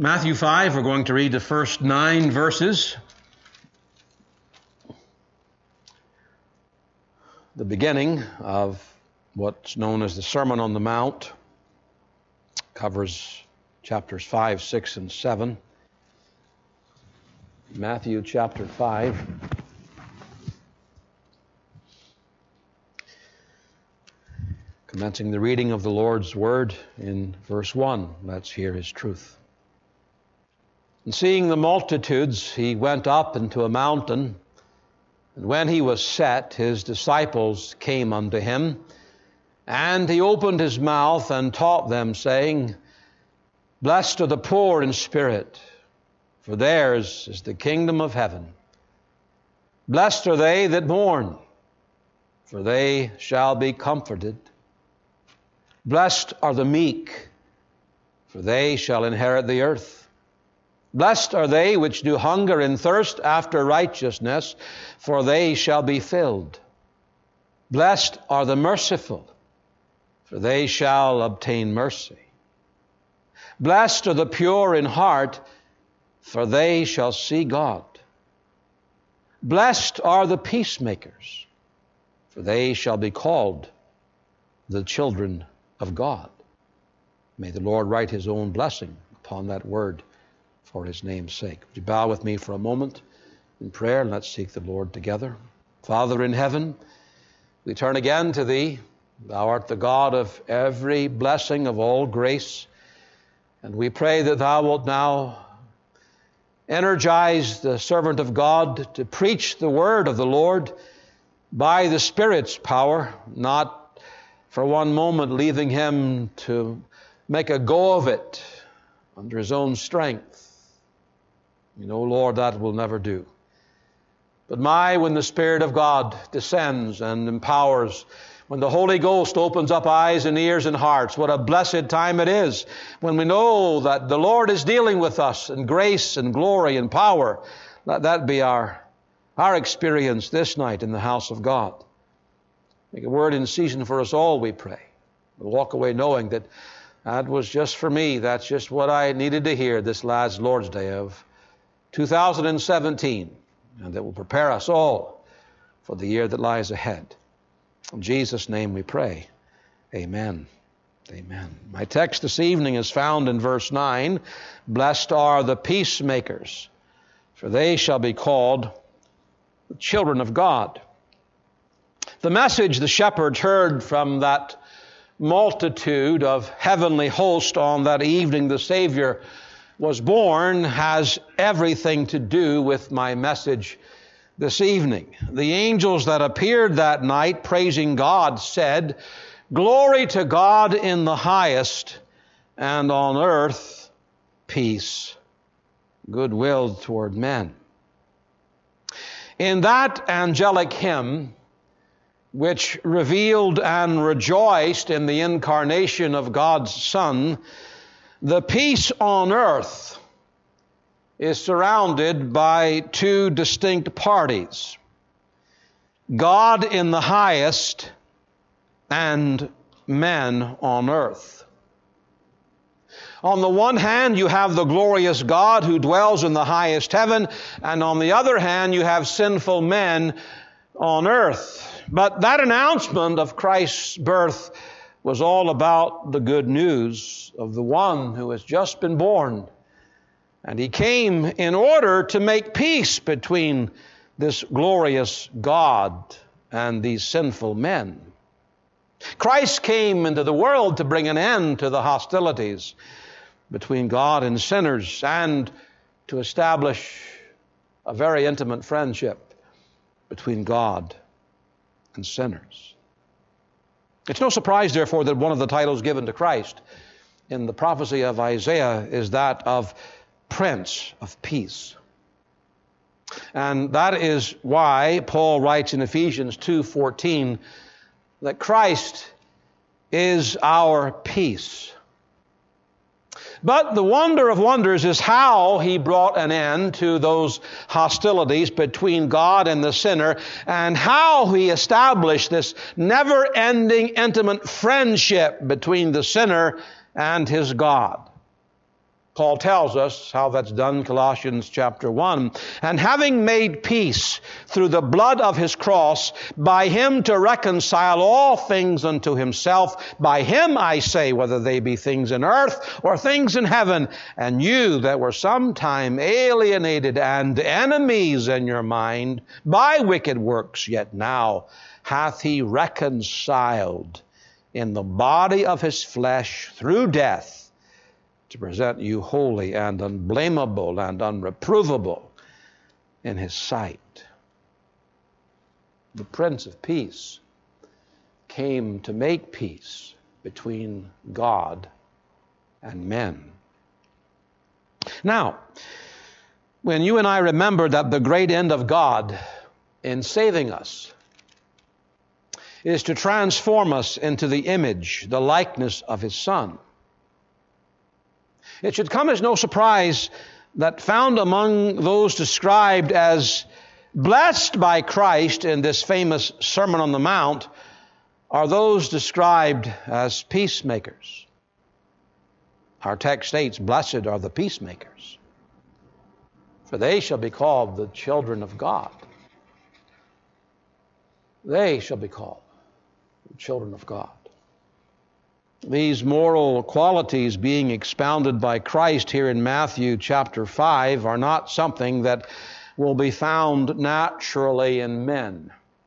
Matthew 5, we're going to read the first 9 verses. The beginning of what's known as the Sermon on the Mount covers chapters 5, 6, and 7. Matthew chapter 5. Commencing the reading of the Lord's Word in verse 1. Let's hear His truth. And seeing the multitudes, He went up into a mountain, and when He was set, His disciples came unto Him, and He opened His mouth and taught them, saying, Blessed are the poor in spirit, for theirs is the kingdom of heaven. Blessed are they that mourn, for they shall be comforted. Blessed are the meek, for they shall inherit the earth. Blessed are they which do hunger and thirst after righteousness, for they shall be filled. Blessed are the merciful, for they shall obtain mercy. Blessed are the pure in heart, for they shall see God. Blessed are the peacemakers, for they shall be called the children of God. May the Lord write His own blessing upon that word for His name's sake. Would you bow with me for a moment in prayer, and let's seek the Lord together. Father in heaven, we turn again to Thee. Thou art the God of every blessing, of all grace, and we pray that Thou wilt now energize the servant of God to preach the word of the Lord by the Spirit's power, not for one moment leaving him to make a go of it under his own strength. You know, Lord, that will never do. But when the Spirit of God descends and empowers, when the Holy Ghost opens up eyes and ears and hearts, what a blessed time it is when we know that the Lord is dealing with us in grace and glory and power. Let that be our experience this night in the house of God. Make a word in season for us all, we pray. We'll walk away knowing that was just for me. That's just what I needed to hear this last Lord's Day of 2017, and that will prepare us all for the year that lies ahead. In Jesus' name we pray. Amen. Amen. My text this evening is found in verse 9. Blessed are the peacemakers, for they shall be called the children of God. The message the shepherds heard from that multitude of heavenly hosts on that evening the Savior was born has everything to do with my message this evening. The angels that appeared that night praising God said, Glory to God in the highest, and on earth peace, goodwill toward men. In that angelic hymn, which revealed and rejoiced in the incarnation of God's Son, the peace on earth is surrounded by two distinct parties: God in the highest and men on earth. On the one hand, you have the glorious God who dwells in the highest heaven, and on the other hand, you have sinful men on earth. But that announcement of Christ's birth was all about the good news of the one who has just been born. And He came in order to make peace between this glorious God and these sinful men. Christ came into the world to bring an end to the hostilities between God and sinners and to establish a very intimate friendship between God and sinners. It's no surprise, therefore, that one of the titles given to Christ in the prophecy of Isaiah is that of Prince of Peace. And that is why Paul writes in Ephesians 2:14 that Christ is our peace. But the wonder of wonders is how He brought an end to those hostilities between God and the sinner, and how He established this never-ending intimate friendship between the sinner and his God. Paul tells us how that's done, Colossians chapter 1. And having made peace through the blood of his cross, by him to reconcile all things unto himself. By him, I say, whether they be things in earth or things in heaven. And you that were sometime alienated and enemies in your mind by wicked works, yet now hath he reconciled in the body of his flesh through death, to present you holy and unblameable and unreprovable in his sight. The Prince of Peace came to make peace between God and men. Now, when you and I remember that the great end of God in saving us is to transform us into the image, the likeness of his Son, it should come as no surprise that found among those described as blessed by Christ in this famous Sermon on the Mount are those described as peacemakers. Our text states, "Blessed are the peacemakers, for they shall be called the children of God." They shall be called the children of God. These moral qualities being expounded by Christ here in Matthew chapter 5 are not something that will be found naturally in men.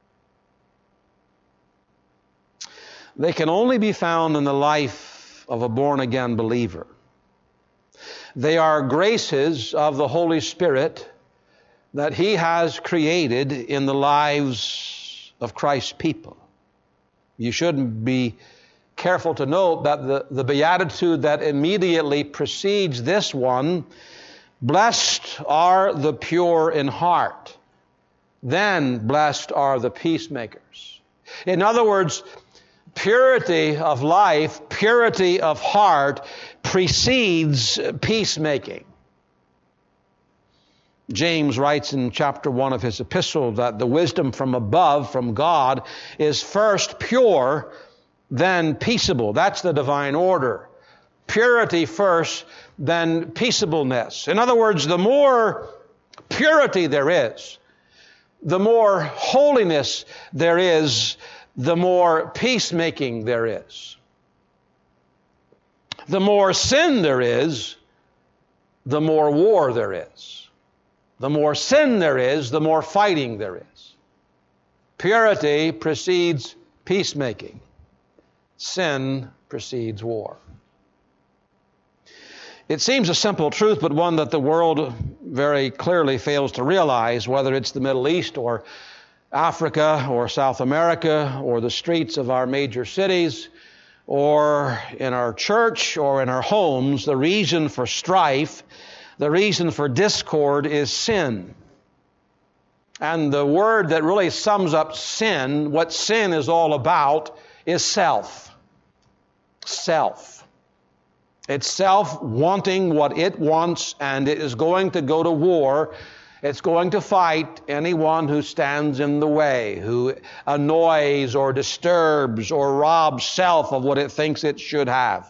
They can only be found in the life of a born-again believer. They are graces of the Holy Spirit that he has created in the lives of Christ's people. You shouldn't be careful to note that the beatitude that immediately precedes this one, blessed are the pure in heart, then blessed are the peacemakers. In other words, purity of life, purity of heart precedes peacemaking. James writes in chapter 1 of his epistle that the wisdom from above, from God, is first pure, then peaceable. That's the divine order. Purity first, then peaceableness. In other words, the more purity there is, the more holiness there is, the more peacemaking there is. The more sin there is, the more war there is. The more sin there is, the more fighting there is. Purity precedes peacemaking. Sin precedes war. It seems a simple truth, but one that the world very clearly fails to realize, whether it's the Middle East or Africa or South America or the streets of our major cities or in our church or in our homes. The reason for strife, the reason for discord is sin. And the word that really sums up sin, what sin is all about, is self. Self. It's self wanting what it wants, and it is going to go to war. It's going to fight anyone who stands in the way, who annoys or disturbs or robs self of what it thinks it should have.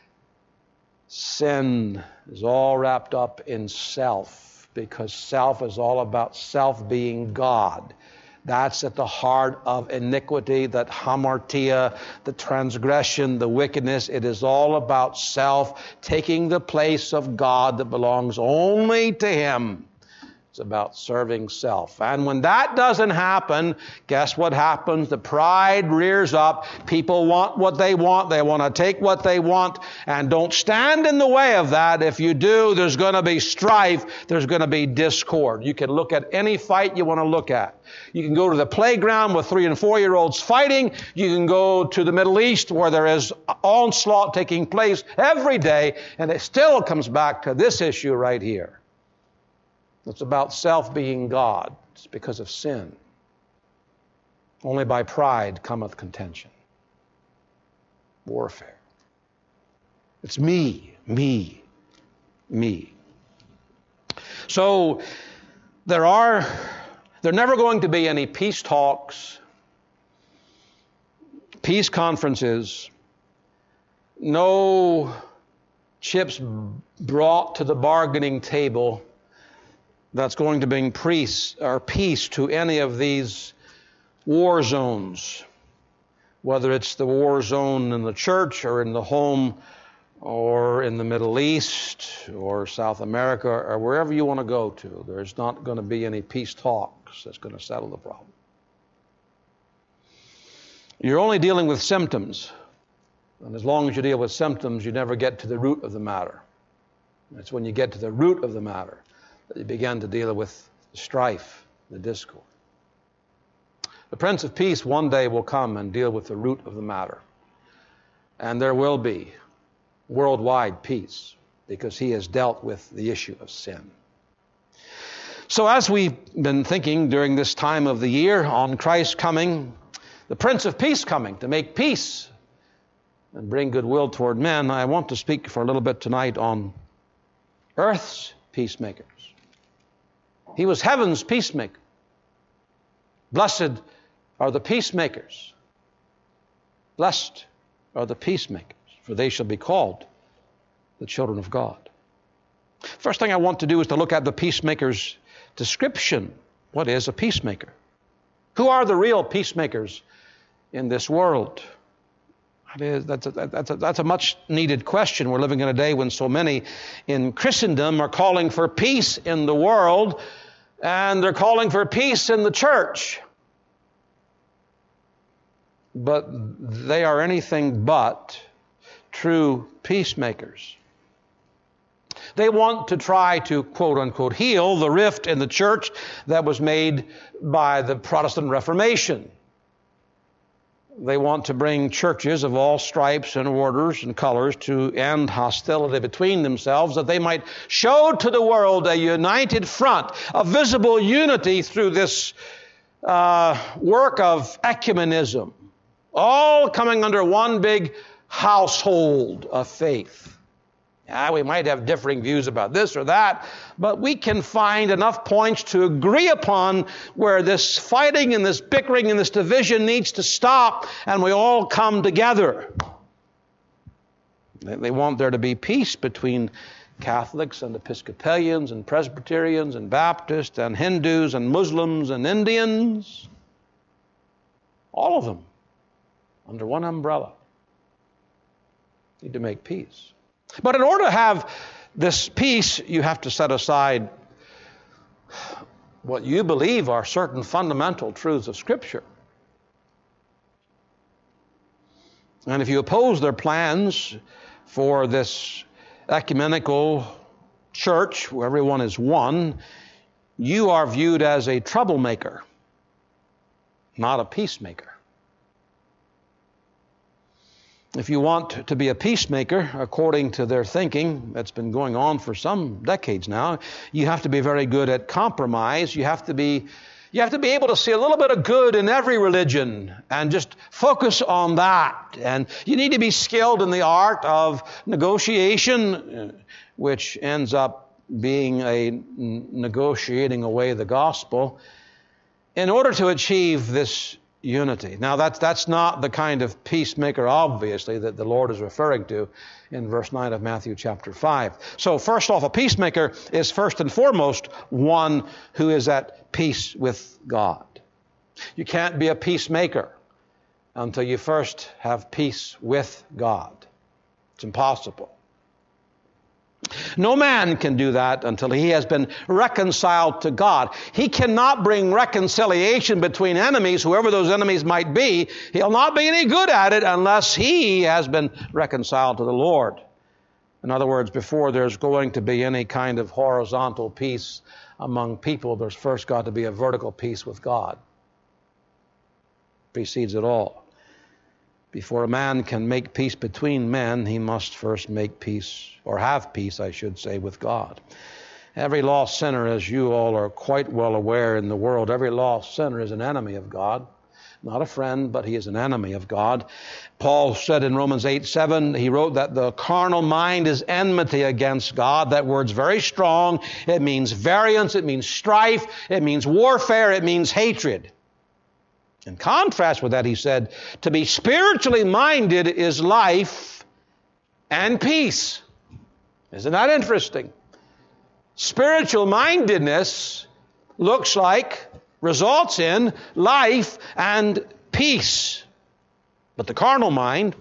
Sin is all wrapped up in self, because self is all about self being God. That's at the heart of iniquity, that hamartia, the transgression, the wickedness. It is all about self taking the place of God that belongs only to him. It's about serving self. And when that doesn't happen, guess what happens? The pride rears up. People want what they want. They want to take what they want. And don't stand in the way of that. If you do, there's going to be strife. There's going to be discord. You can look at any fight you want to look at. You can go to the playground with 3- and 4-year-olds fighting. You can go to the Middle East where there is onslaught taking place every day. And it still comes back to this issue right here. It's about self being God. It's because of sin. Only by pride cometh contention. Warfare. It's me, me, me. So there are never going to be any peace talks, peace conferences, no chips brought to the bargaining table that's going to bring peace to any of these war zones, whether it's the war zone in the church or in the home or in the Middle East or South America or wherever you want to go to. There's not going to be any peace talks that's going to settle the problem. You're only dealing with symptoms. And as long as you deal with symptoms, you never get to the root of the matter. It's when you get to the root of the matter that you begin to deal with the strife, the discord. The Prince of Peace one day will come and deal with the root of the matter. And there will be worldwide peace because he has dealt with the issue of sin. So as we've been thinking during this time of the year on Christ coming, the Prince of Peace coming to make peace and bring goodwill toward men, I want to speak for a little bit tonight on earth's peacemakers. He was heaven's peacemaker. Blessed are the peacemakers. Blessed are the peacemakers, for they shall be called the children of God. First thing I want to do is to look at the peacemaker's description. What is a peacemaker? Who are the real peacemakers in this world? That's a much needed question. We're living in a day when so many in Christendom are calling for peace in the world, and they're calling for peace in the church. But they are anything but true peacemakers. They want to try to, quote unquote, heal the rift in the church that was made by the Protestant Reformation. They want to bring churches of all stripes and orders and colors to end hostility between themselves, that they might show to the world a united front, a visible unity through this work of ecumenism, all coming under one big household of faith. We might have differing views about this or that, but we can find enough points to agree upon where this fighting and this bickering and this division needs to stop, and we all come together. They want there to be peace between Catholics and Episcopalians and Presbyterians and Baptists and Hindus and Muslims and Indians. All of them under one umbrella need to make peace. But in order to have this peace, you have to set aside what you believe are certain fundamental truths of Scripture. And if you oppose their plans for this ecumenical church where everyone is one, you are viewed as a troublemaker, not a peacemaker. If you want to be a peacemaker, according to their thinking that's been going on for some decades now, you have to be very good at compromise. You have to be able to see a little bit of good in every religion and just focus on that. And you need to be skilled in the art of negotiation, which ends up being a negotiating away the gospel, in order to achieve this unity. Now, that's not the kind of peacemaker, obviously, that the Lord is referring to in verse 9 of Matthew chapter 5. So, first off, a peacemaker is first and foremost one who is at peace with God. You can't be a peacemaker until you first have peace with God. It's impossible. No man can do that until he has been reconciled to God. He cannot bring reconciliation between enemies, whoever those enemies might be. He'll not be any good at it unless he has been reconciled to the Lord. In other words, before there's going to be any kind of horizontal peace among people, there's first got to be a vertical peace with God. Precedes it all. Before a man can make peace between men, he must first make peace, or have peace, I should say, with God. Every lost sinner, as you all are quite well aware in the world, every lost sinner is an enemy of God. Not a friend, but he is an enemy of God. Paul said in Romans 8:7, he wrote that the carnal mind is enmity against God. That word's very strong. It means variance, it means strife, it means warfare, it means hatred. In contrast with that, he said, to be spiritually minded is life and peace. Isn't that interesting? Spiritual mindedness results in life and peace. But the carnal mind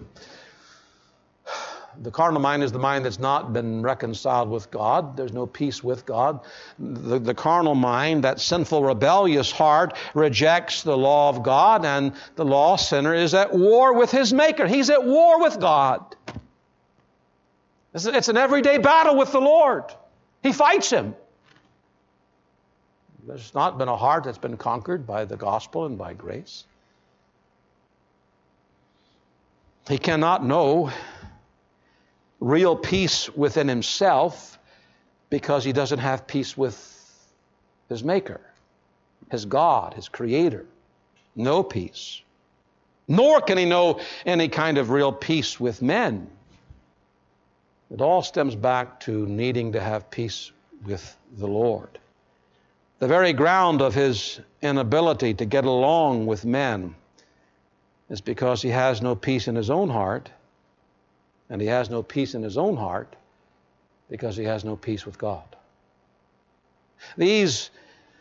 is the mind that's not been reconciled with God. There's no peace with God. The carnal mind, that sinful, rebellious heart, rejects the law of God, and the lost sinner is at war with his Maker. He's at war with God. It's an everyday battle with the Lord. He fights him. There's not been a heart that's been conquered by the gospel and by grace. He cannot know real peace within himself because he doesn't have peace with his Maker, his God, his Creator. No peace. Nor can he know any kind of real peace with men. It all stems back to needing to have peace with the Lord. The very ground of his inability to get along with men is because he has no peace in his own heart. And he has no peace in his own heart because he has no peace with God. These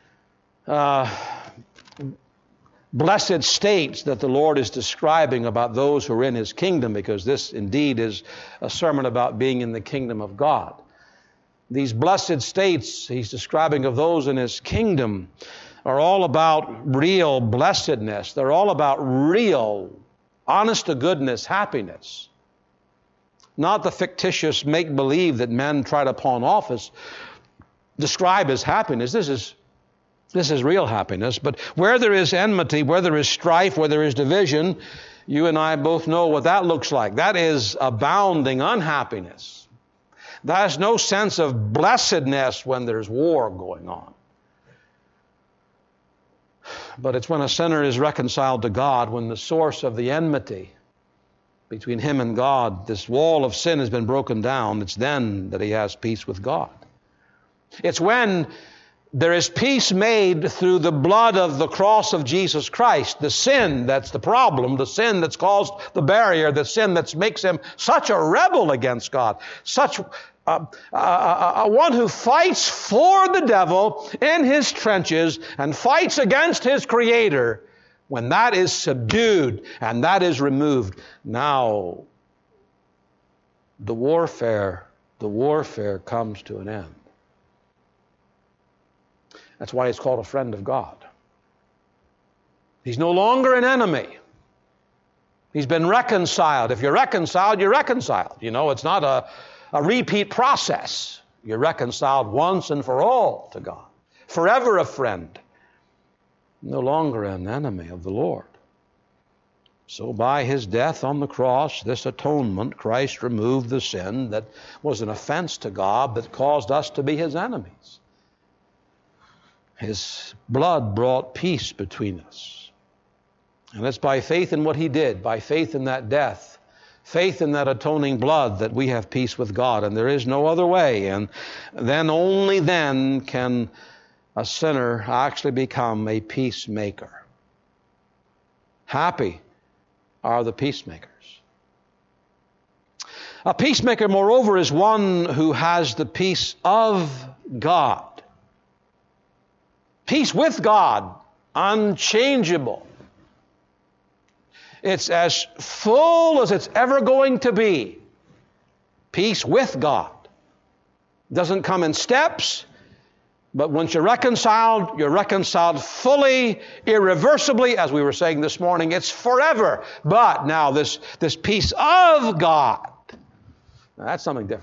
blessed states that the Lord is describing about those who are in his kingdom, because this indeed is a sermon about being in the kingdom of God. These blessed states he's describing of those in his kingdom are all about real blessedness. They're all about real, honest-to-goodness happiness. Not the fictitious make-believe that men try to pawn off as describe as happiness. This is real happiness. But where there is enmity, where there is strife, where there is division, you and I both know what that looks like. That is abounding unhappiness. There's no sense of blessedness when there's war going on. But it's when a sinner is reconciled to God, when the source of the enmity between him and God, this wall of sin has been broken down, it's then that he has peace with God. It's when there is peace made through the blood of the cross of Jesus Christ. The sin that's the problem, the sin that's caused the barrier, the sin that makes him such a rebel against God, such a one who fights for the devil in his trenches and fights against his Creator. When that is subdued and that is removed, now the warfare comes to an end. That's why he's called a friend of God. He's no longer an enemy. He's been reconciled. If you're reconciled, you're reconciled. You know, it's not a repeat process. You're reconciled once and for all to God. Forever a friend. No longer an enemy of the Lord. So by his death on the cross, this atonement, Christ removed the sin that was an offense to God that caused us to be his enemies. His blood brought peace between us. And it's by faith in what he did, by faith in that death, faith in that atoning blood, that we have peace with God. And there is no other way. And then, only then, can a sinner actually become a peacemaker. Happy are the peacemakers. A peacemaker, moreover, is one who has the peace of God. Peace with God, unchangeable. It's as full as it's ever going to be. Peace with God. Doesn't come in steps. But once you're reconciled fully, irreversibly, as we were saying this morning, it's forever. But now this peace of God, now that's something different.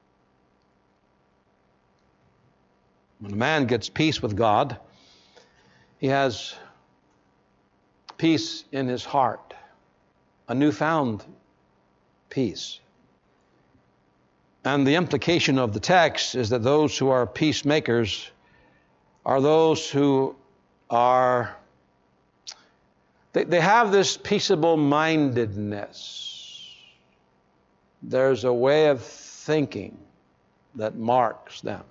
When a man gets peace with God, he has peace in his heart, a newfound peace. And the implication of the text is that those who are peacemakers are those who are, they have this peaceable mindedness. There's a way of thinking that marks them.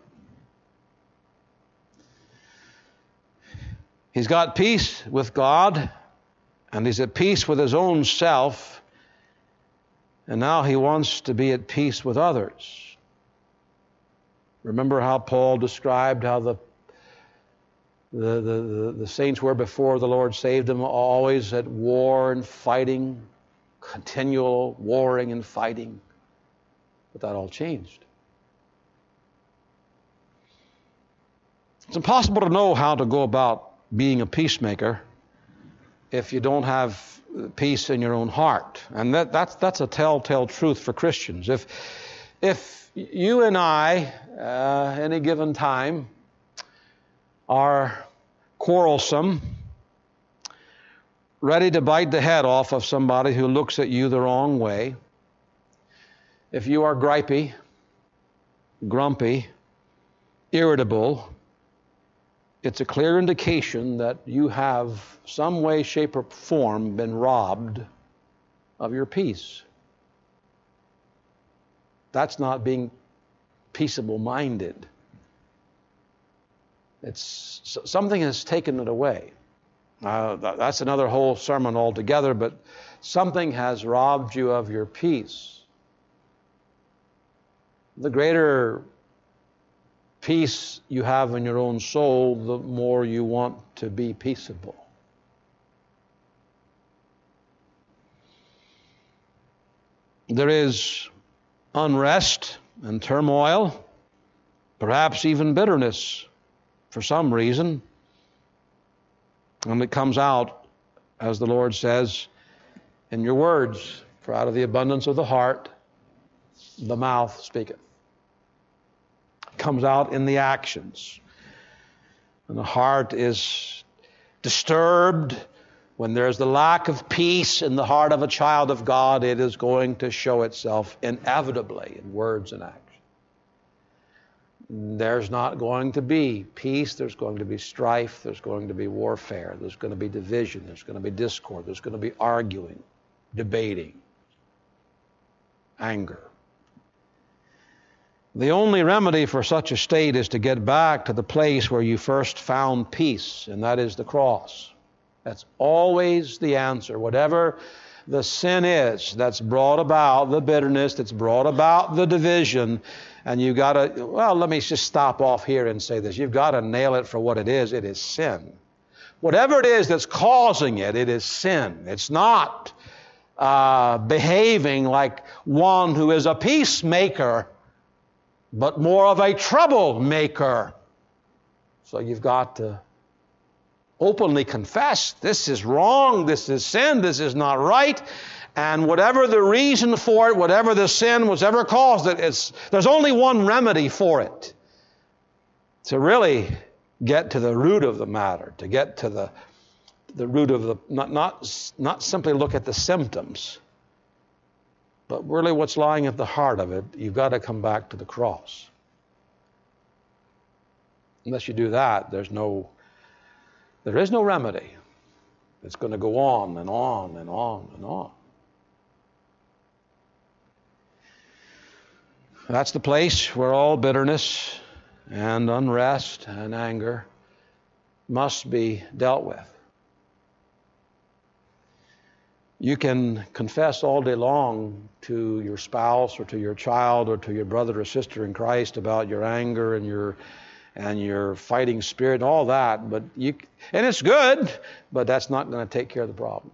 He's got peace with God, and he's at peace with his own self. And now he wants to be at peace with others. Remember how Paul described how the saints were before the Lord saved them, always at war and fighting, continual warring and fighting. But that all changed. It's impossible to know how to go about being a peacemaker if you don't have peace in your own heart. And that's a telltale truth for Christians. If you and I, any given time, are quarrelsome, ready to bite the head off of somebody who looks at you the wrong way, if you are gripey, grumpy, irritable, it's a clear indication that you have some way, shape, or form been robbed of your peace. That's not being peaceable-minded. Something has taken it away. That's another whole sermon altogether, but something has robbed you of your peace. The greater peace you have in your own soul, the more you want to be peaceable. There is unrest and turmoil, perhaps even bitterness for some reason. And it comes out, as the Lord says, in your words, for out of the abundance of the heart, the mouth speaketh. It comes out in the actions. And the heart is disturbed. When there's the lack of peace in the heart of a child of God, it is going to show itself inevitably in words and actions. There's not going to be peace. There's going to be strife. There's going to be warfare. There's going to be division. There's going to be discord. There's going to be arguing, debating, anger. The only remedy for such a state is to get back to the place where you first found peace, and that is the cross. That's always the answer. Whatever the sin is that's brought about the bitterness, that's brought about the division, and you got to, let me just stop off here and say this. You've got to nail it for what it is. It is sin. Whatever it is that's causing it, it is sin. It's not behaving like one who is a peacemaker, but more of a troublemaker. So you've got to openly confess, this is wrong, this is sin, this is not right. And whatever the reason for it, whatever the sin was ever caused it, there's only one remedy for it. To really get to the root of the matter, to get to the root of the, not simply look at the symptoms, but really what's lying at the heart of it. You've got to come back to the cross. Unless you do that, there is no remedy. It's going to go on and on and on and on. That's the place where all bitterness and unrest and anger must be dealt with. You can confess all day long to your spouse or to your child or to your brother or sister in Christ about your anger and your fighting spirit and all that, and it's good, but that's not going to take care of the problem.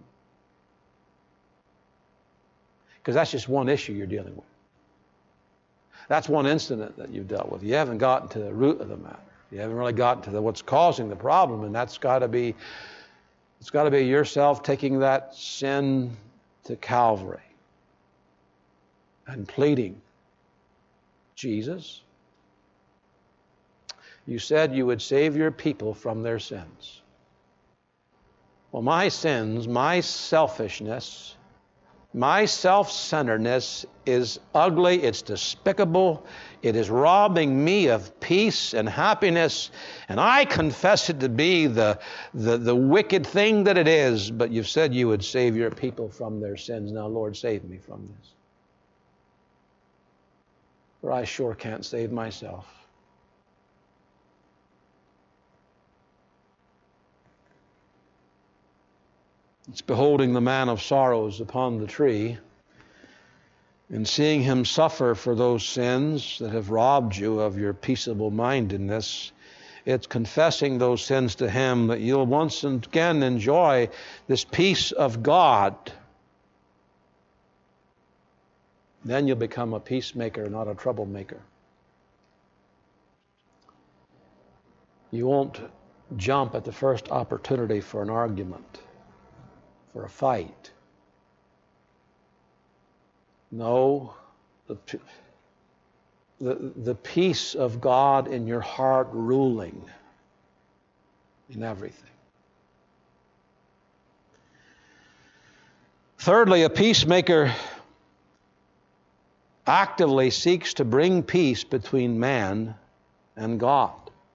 Because that's just one issue you're dealing with. That's one incident that you've dealt with. You haven't gotten to the root of the matter. You haven't really gotten to what's causing the problem, and it's got to be yourself taking that sin to Calvary and pleading, Jesus, you said you would save your people from their sins. Well, my sins, my selfishness, my self-centeredness is ugly, it's despicable, it is robbing me of peace and happiness, and I confess it to be the wicked thing that it is, but you've said you would save your people from their sins. Now, Lord, save me from this. For I sure can't save myself. It's beholding the man of sorrows upon the tree and seeing him suffer for those sins that have robbed you of your peaceable mindedness, it's confessing those sins to him that you'll once and again enjoy this peace of God. Then you'll become a peacemaker, not a troublemaker. You won't jump at the first opportunity for an argument, for a fight. No, the peace of God in your heart ruling in everything. Thirdly, a peacemaker actively seeks to bring peace between man and God.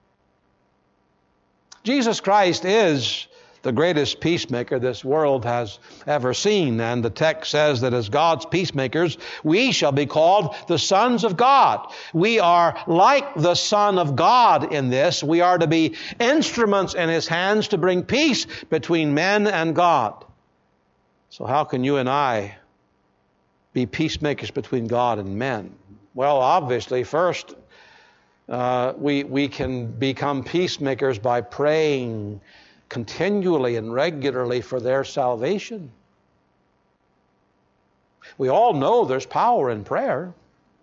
Jesus Christ is the greatest peacemaker this world has ever seen. And the text says that as God's peacemakers, we shall be called the sons of God. We are like the Son of God in this. We are to be instruments in His hands to bring peace between men and God. So how can you and I be peacemakers between God and men? Well, obviously, first, we can become peacemakers by praying continually and regularly for their salvation. We all know there's power in prayer.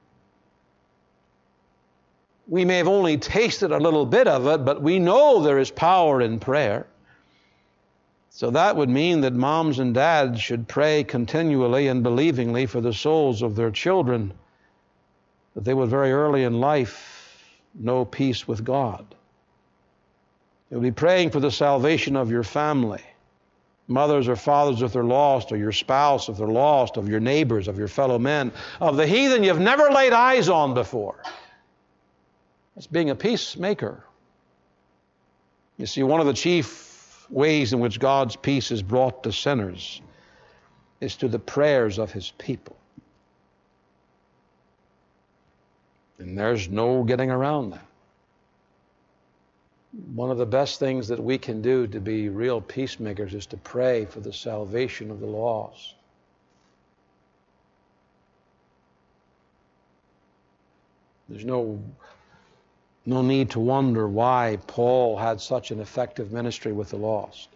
We may have only tasted a little bit of it, but we know there is power in prayer. So that would mean that moms and dads should pray continually and believingly for the souls of their children, that they would very early in life know peace with God. You'll be praying for the salvation of your family, mothers or fathers if they're lost, or your spouse if they're lost, of your neighbors, of your fellow men, of the heathen you've never laid eyes on before. That's being a peacemaker. You see, one of the chief ways in which God's peace is brought to sinners is through the prayers of His people. And there's no getting around that. One of the best things that we can do to be real peacemakers is to pray for the salvation of the lost. There's no need to wonder why Paul had such an effective ministry with the lost.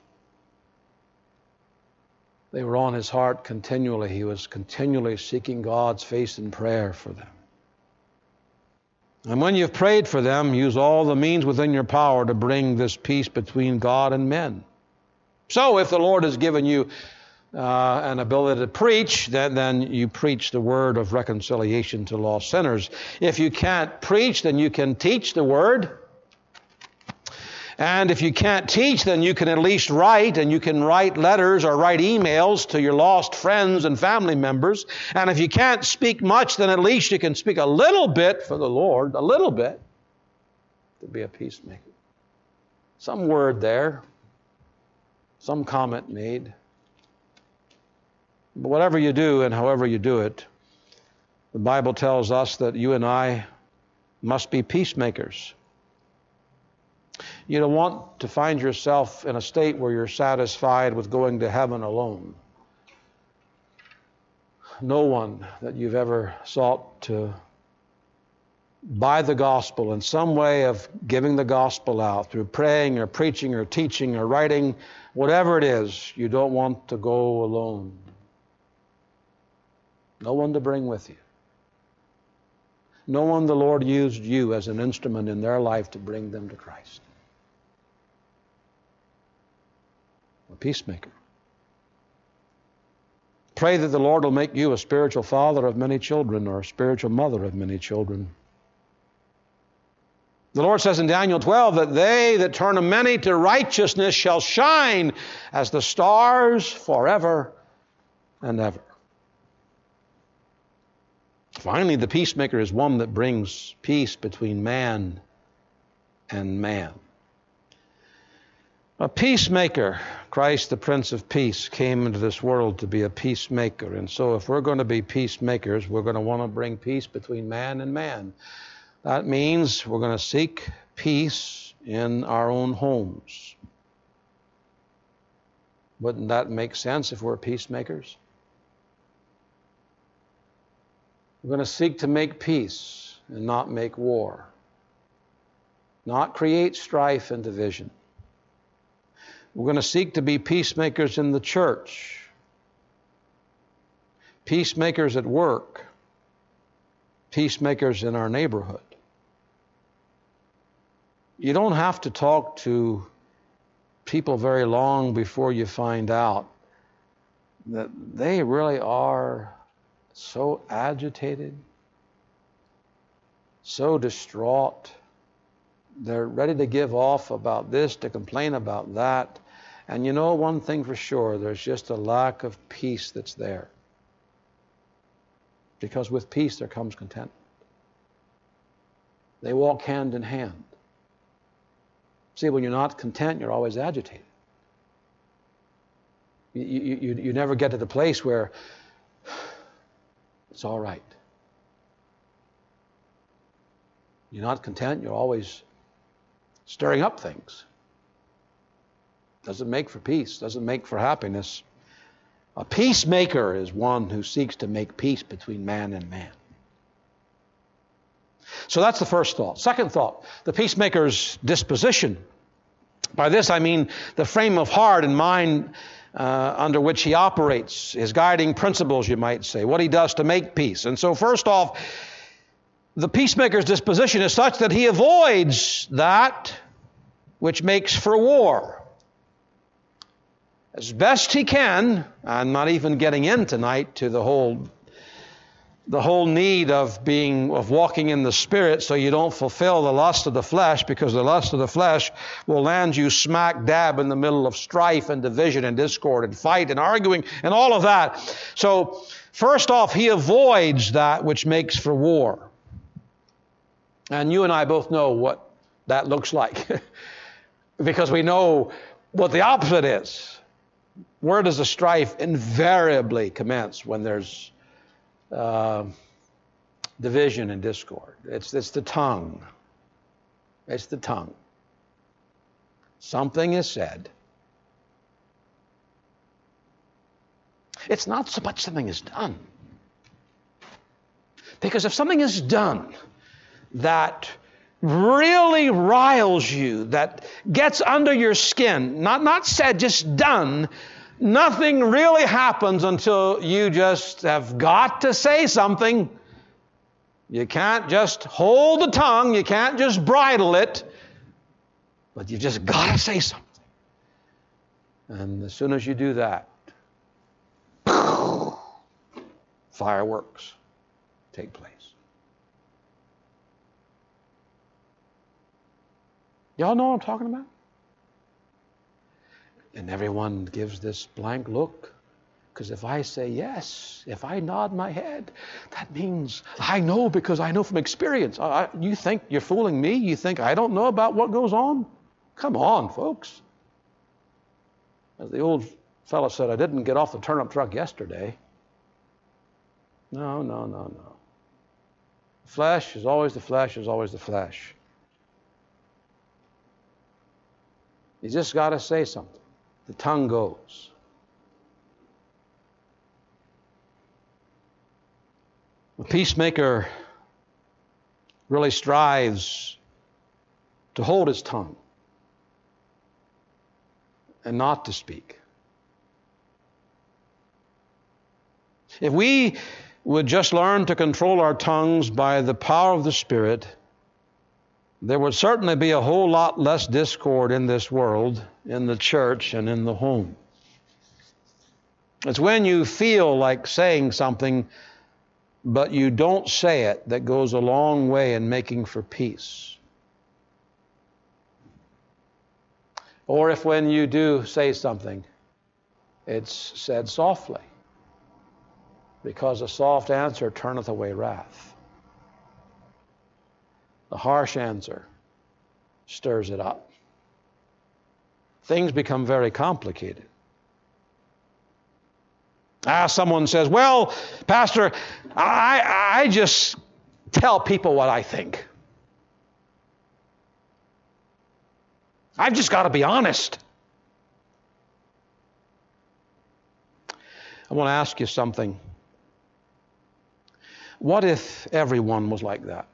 They were on his heart continually. He was continually seeking God's face in prayer for them. And when you've prayed for them, use all the means within your power to bring this peace between God and men. So if the Lord has given you an ability to preach, then you preach the word of reconciliation to lost sinners. If you can't preach, then you can teach the word. And if you can't teach, then you can at least write, and you can write letters or write emails to your lost friends and family members. And if you can't speak much, then at least you can speak a little bit for the Lord, a little bit, to be a peacemaker. Some word there, some comment made. But whatever you do and however you do it, the Bible tells us that you and I must be peacemakers. You don't want to find yourself in a state where you're satisfied with going to heaven alone. No one that you've ever sought to by the gospel in some way of giving the gospel out through praying or preaching or teaching or writing, whatever it is, you don't want to go alone. No one to bring with you. No one the Lord used you as an instrument in their life to bring them to Christ. A peacemaker. Pray that the Lord will make you a spiritual father of many children or a spiritual mother of many children. The Lord says in Daniel 12 that they that turn a many to righteousness shall shine as the stars forever and ever. Finally, the peacemaker is one that brings peace between man and man. A peacemaker, Christ the Prince of Peace, came into this world to be a peacemaker. And so if we're going to be peacemakers, we're going to want to bring peace between man and man. That means we're going to seek peace in our own homes. Wouldn't that make sense if we're peacemakers? We're going to seek to make peace and not make war. Not create strife and division. We're going to seek to be peacemakers in the church. Peacemakers at work. Peacemakers in our neighborhood. You don't have to talk to people very long before you find out that they really are so agitated, so distraught. They're ready to give off about this, to complain about that. And you know one thing for sure, there's just a lack of peace that's there. Because with peace there comes contentment. They walk hand in hand. See, when you're not content, you're always agitated. You never get to the place where it's all right. You're not content, you're always stirring up things. Doesn't make for peace, doesn't make for happiness. A peacemaker is one who seeks to make peace between man and man. So that's the first thought. Second thought, the peacemaker's disposition. By this I mean the frame of heart and mind under which he operates, his guiding principles, you might say, what he does to make peace. And so first off, the peacemaker's disposition is such that he avoids that which makes for war. As best he can, I'm not even getting in tonight to the whole need of walking in the Spirit so you don't fulfill the lust of the flesh, because the lust of the flesh will land you smack dab in the middle of strife and division and discord and fight and arguing and all of that. So first off, he avoids that which makes for war. And you and I both know what that looks like because we know what the opposite is. Where does the strife invariably commence when there's division and discord? It's the tongue. It's the tongue. Something is said. It's not so much something is done. Because if something is done that really riles you, that gets under your skin, not said, just done, nothing really happens until you just have got to say something. You can't just hold the tongue. You can't just bridle it. But you just got to say something. And as soon as you do that, fireworks take place. Y'all know what I'm talking about? And everyone gives this blank look. Because if I say yes, if I nod my head, that means I know, because I know from experience. You think you're fooling me? You think I don't know about what goes on? Come on, folks. As the old fellow said, I didn't get off the turnip truck yesterday. No. Flesh is always the flesh is always the flesh. You just got to say something. The tongue goes. The peacemaker really strives to hold his tongue and not to speak. If we would just learn to control our tongues by the power of the Spirit, there would certainly be a whole lot less discord in this world, in the church, and in the home. It's when you feel like saying something, but you don't say it, that goes a long way in making for peace. Or if when you do say something, it's said softly, because a soft answer turneth away wrath. The harsh answer stirs it up. Things become very complicated. Someone says, well, Pastor, I just tell people what I think. I've just got to be honest. I want to ask you something. What if everyone was like that?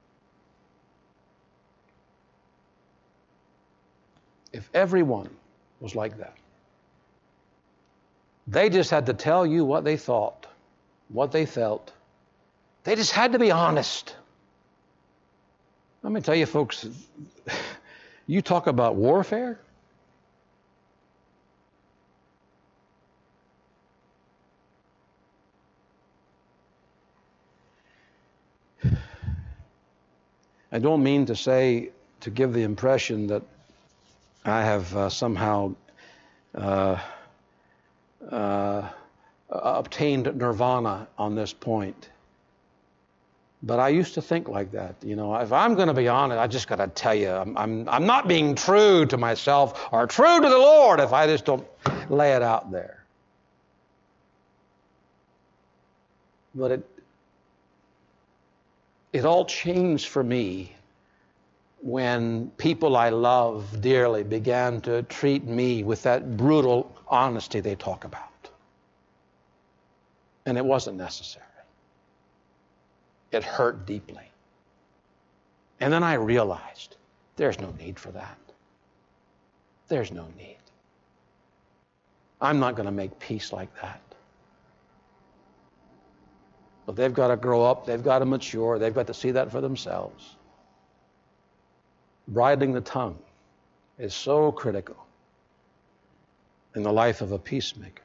If everyone was like that. They just had to tell you what they thought, what they felt. They just had to be honest. Let me tell you, folks, you talk about warfare. I don't mean to say, to give the impression that I have somehow obtained nirvana on this point. But I used to think like that. You know, if I'm going to be honest, I just got to tell you, I'm not being true to myself or true to the Lord if I just don't lay it out there. But it all changed for me when people I love dearly began to treat me with that brutal honesty they talk about. And it wasn't necessary. It hurt deeply. And then I realized there's no need for that. There's no need. I'm not going to make peace like that. But they've got to grow up, they've got to mature, they've got to see that for themselves. Bridling the tongue is so critical in the life of a peacemaker.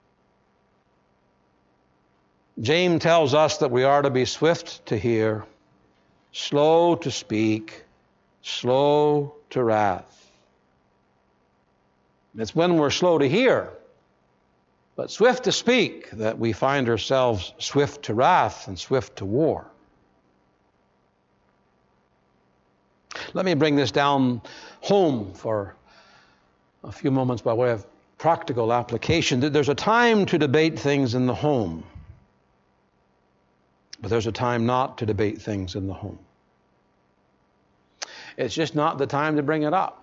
James tells us that we are to be swift to hear, slow to speak, slow to wrath. It's when we're slow to hear, but swift to speak, that we find ourselves swift to wrath and swift to war. Let me bring this down home for a few moments by way of practical application. There's a time to debate things in the home, but there's a time not to debate things in the home. It's just not the time to bring it up.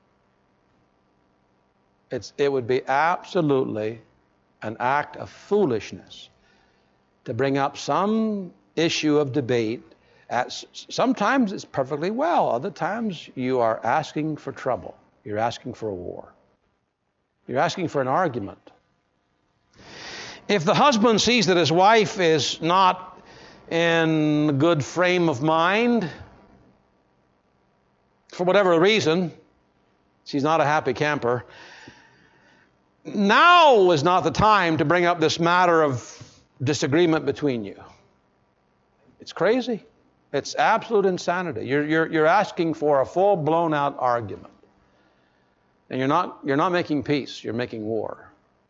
It would be absolutely an act of foolishness to bring up some issue of debate. Sometimes it's perfectly well. Other times you are asking for trouble. You're asking for a war. You're asking for an argument. If the husband sees that his wife is not in a good frame of mind, for whatever reason, she's not a happy camper, now is not the time to bring up this matter of disagreement between you. It's crazy. It's absolute insanity. You're asking for a full blown out argument. And you're not making peace, you're making war.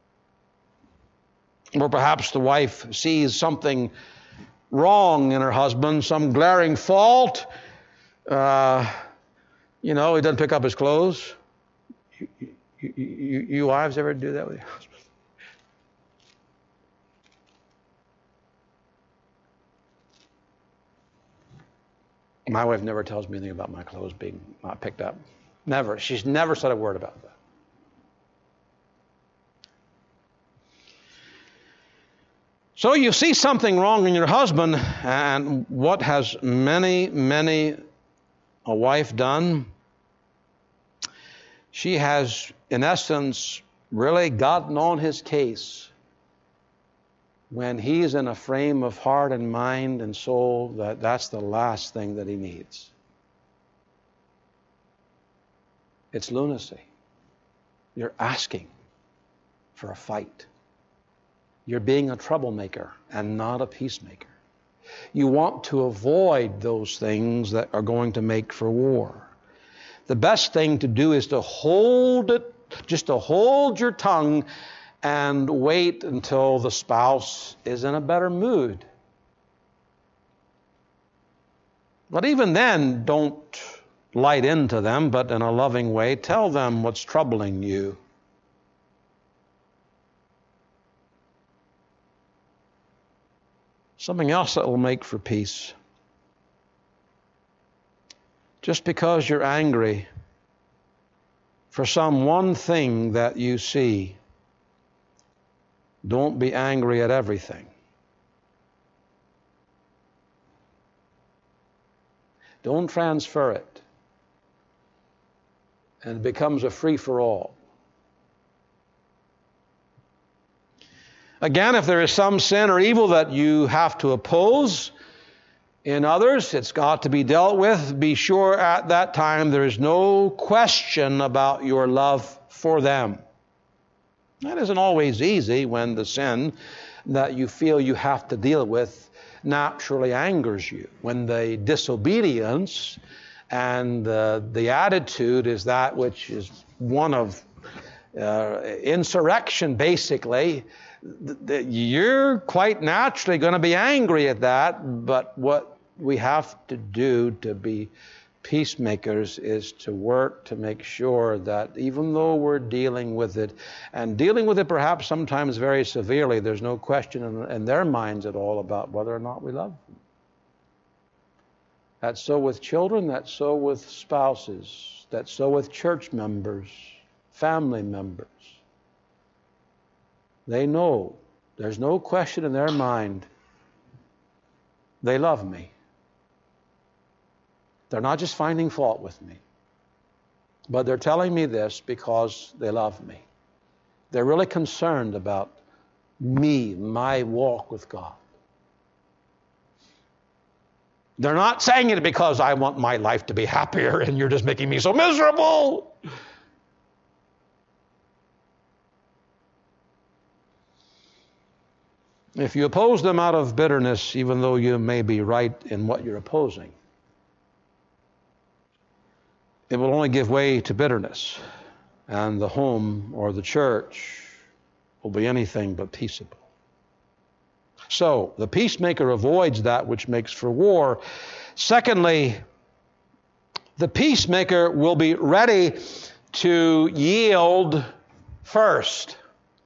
Or perhaps the wife sees something wrong in her husband, some glaring fault. He doesn't pick up his clothes. You wives ever do that with your husband? My wife never tells me anything about my clothes being not picked up. Never. She's never said a word about that. So you see something wrong in your husband, and what has many a wife done? She has, in essence, really gotten on his case when he's in a frame of heart and mind and soul that's the last thing that he needs. It's lunacy. You're asking for a fight. You're being a troublemaker and not a peacemaker. You want to avoid those things that are going to make for war. The best thing to do is to hold your tongue and wait until the spouse is in a better mood. But even then, don't light into them, but in a loving way, tell them what's troubling you. Something else that will make for peace. Just because you're angry for some one thing that you see, don't be angry at everything. Don't transfer it. And it becomes a free-for-all. Again, if there is some sin or evil that you have to oppose in others, it's got to be dealt with. Be sure at that time there is no question about your love for them. That isn't always easy when the sin that you feel you have to deal with naturally angers you. When the disobedience and the attitude is that which is one of insurrection, basically, you're quite naturally going to be angry at that. But what we have to do to be peacemakers is to work to make sure that even though we're dealing with it, and dealing with it perhaps sometimes very severely, there's no question in their minds at all about whether or not we love them. That's so with children, that's so with spouses, that's so with church members, family members. They know, there's no question in their mind, they love me. They're not just finding fault with me, but they're telling me this because they love me. They're really concerned about me, my walk with God. They're not saying it because I want my life to be happier and you're just making me so miserable. If you oppose them out of bitterness, even though you may be right in what you're opposing, it will only give way to bitterness, and the home or the church will be anything but peaceable. So, the peacemaker avoids that which makes for war. Secondly, the peacemaker will be ready to yield first.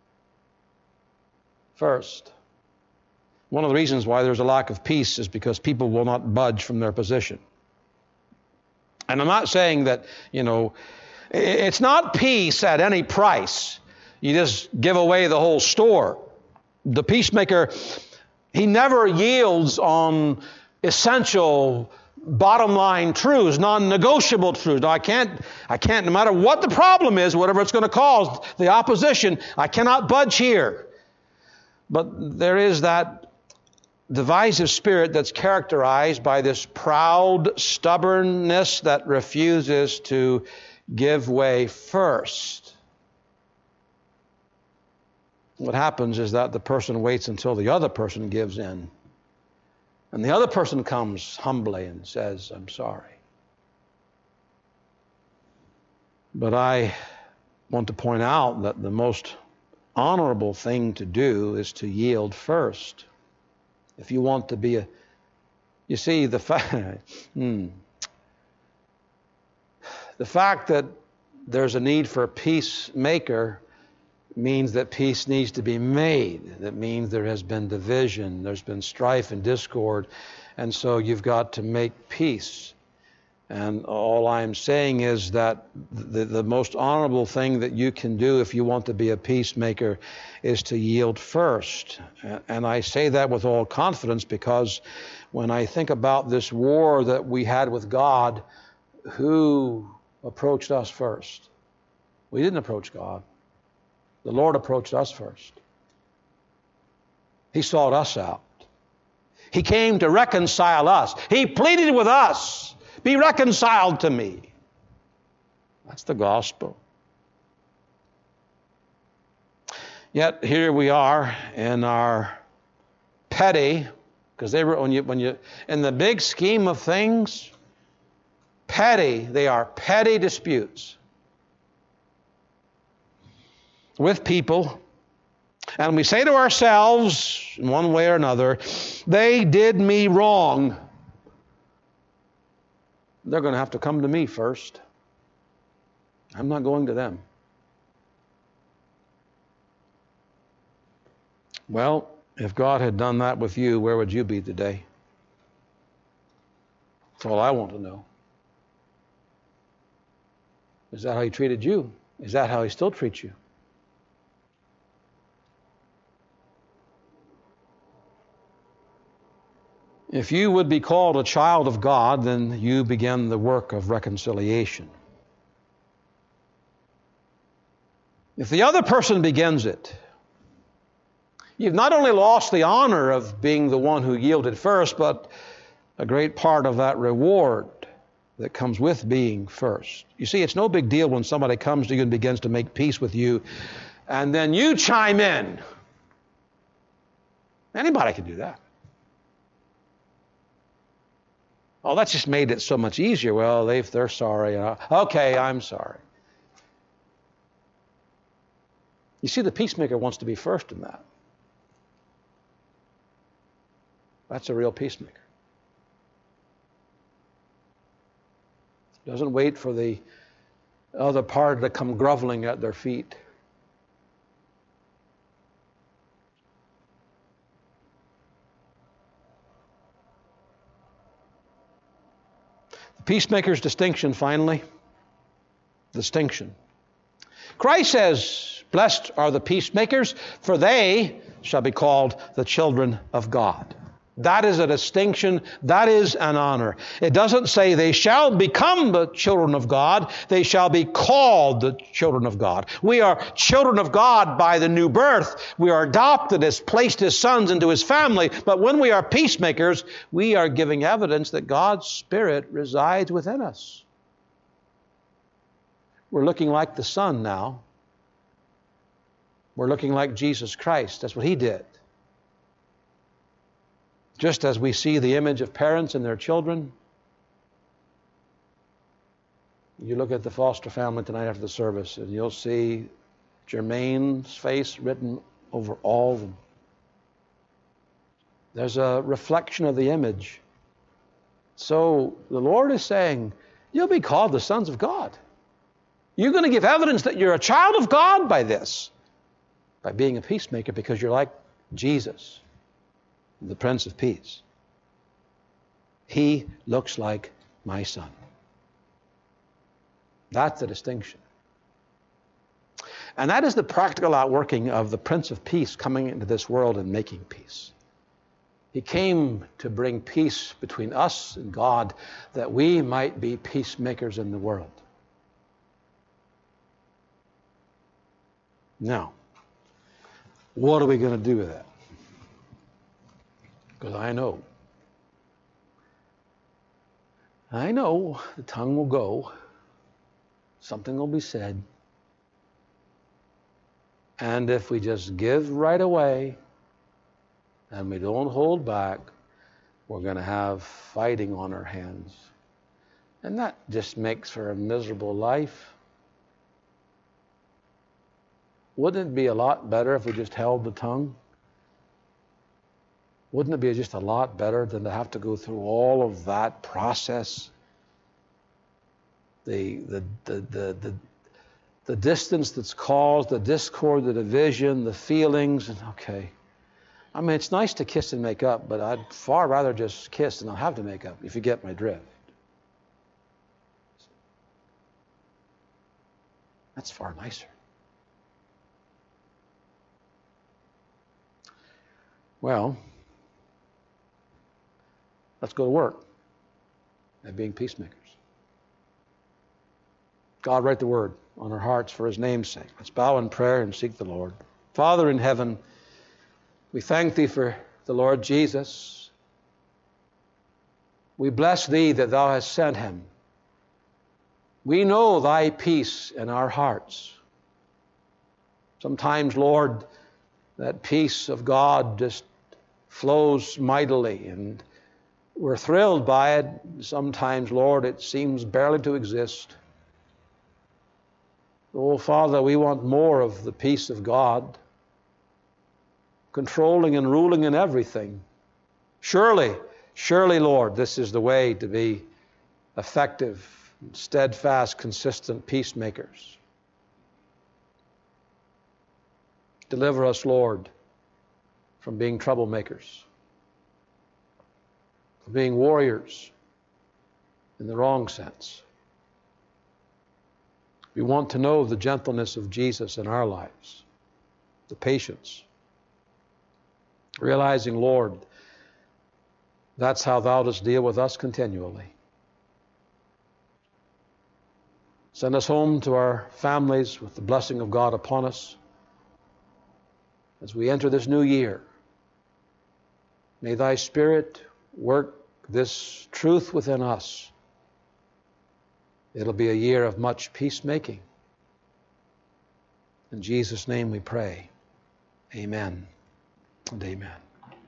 First. One of the reasons why there's a lack of peace is because people will not budge from their position. And I'm not saying that, it's not peace at any price. You just give away the whole store. The peacemaker, he never yields on essential bottom line truths, non-negotiable truths. Now, I can't, no matter what the problem is, whatever it's going to cause, the opposition, I cannot budge here. But there is that divisive spirit that's characterized by this proud stubbornness that refuses to give way first. What happens is that the person waits until the other person gives in. And the other person comes humbly and says, I'm sorry. But I want to point out that the most honorable thing to do is to yield first. If you want to be you see, the fact that there's a need for a peacemaker means that peace needs to be made. That means there has been division, there's been strife and discord, and so you've got to make peace. And all I'm saying is that the most honorable thing that you can do if you want to be a peacemaker is to yield first. And I say that with all confidence because when I think about this war that we had with God, who approached us first? We didn't approach God. The Lord approached us first. He sought us out. He came to reconcile us. He pleaded with us. Be reconciled to me. That's the gospel. Yet here we are in our petty, because they were when you in the big scheme of things, petty. They are petty disputes with people, and we say to ourselves, in one way or another, they did me wrong. They're going to have to come to me first. I'm not going to them. Well, if God had done that with you, where would you be today? That's all I want to know. Is that how He treated you? Is that how He still treats you? If you would be called a child of God, then you begin the work of reconciliation. If the other person begins it, you've not only lost the honor of being the one who yielded first, but a great part of that reward that comes with being first. You see, it's no big deal when somebody comes to you and begins to make peace with you, and then you chime in. Anybody can do that. Oh, that's just made it so much easier. Well, they're sorry. Okay, I'm sorry. You see, the peacemaker wants to be first in that. That's a real peacemaker. Doesn't wait for the other party to come groveling at their feet. The peacemaker's distinction, finally. Distinction. Christ says, "Blessed are the peacemakers, for they shall be called the children of God." That is a distinction. That is an honor. It doesn't say they shall become the children of God. They shall be called the children of God. We are children of God by the new birth. We are adopted as placed as sons into His family. But when we are peacemakers, we are giving evidence that God's Spirit resides within us. We're looking like the Son now. We're looking like Jesus Christ. That's what He did. Just as we see the image of parents in their children. You look at the foster family tonight after the service, and you'll see Jermaine's face written over all of them. There's a reflection of the image. So the Lord is saying, you'll be called the sons of God. You're going to give evidence that you're a child of God by this, by being a peacemaker, because you're like Jesus, the Prince of Peace. He looks like my Son. That's the distinction. And that is the practical outworking of the Prince of Peace coming into this world and making peace. He came to bring peace between us and God, that we might be peacemakers in the world. Now, what are we going to do with that? Because I know the tongue will go, something will be said, and if we just give right away and we don't hold back, we're going to have fighting on our hands. And that just makes for a miserable life. Wouldn't it be a lot better if we just held the tongue? Wouldn't it be just a lot better than to have to go through all of that process? The distance that's caused, the discord, the division, the feelings, and okay. I mean, it's nice to kiss and make up, but I'd far rather just kiss and not have to make up, if you get my drift. That's far nicer. Well, let's go to work at being peacemakers. God, write the word on our hearts for His name's sake. Let's bow in prayer and seek the Lord. Father in heaven, we thank Thee for the Lord Jesus. We bless Thee that Thou hast sent Him. We know Thy peace in our hearts. Sometimes, Lord, that peace of God just flows mightily, and we're thrilled by it. Sometimes, Lord, it seems barely to exist. Oh, Father, we want more of the peace of God, controlling and ruling in everything. Surely, Lord, this is the way to be effective, steadfast, consistent peacemakers. Deliver us, Lord, from being troublemakers, from being warriors in the wrong sense. We want to know the gentleness of Jesus in our lives, the patience, realizing, Lord, That's how thou dost deal with us continually. Send us home to our families with the blessing of God upon us as we enter this new year. May thy Spirit work this truth within us. It'll be a year of much peacemaking. In Jesus' name we pray. Amen and amen.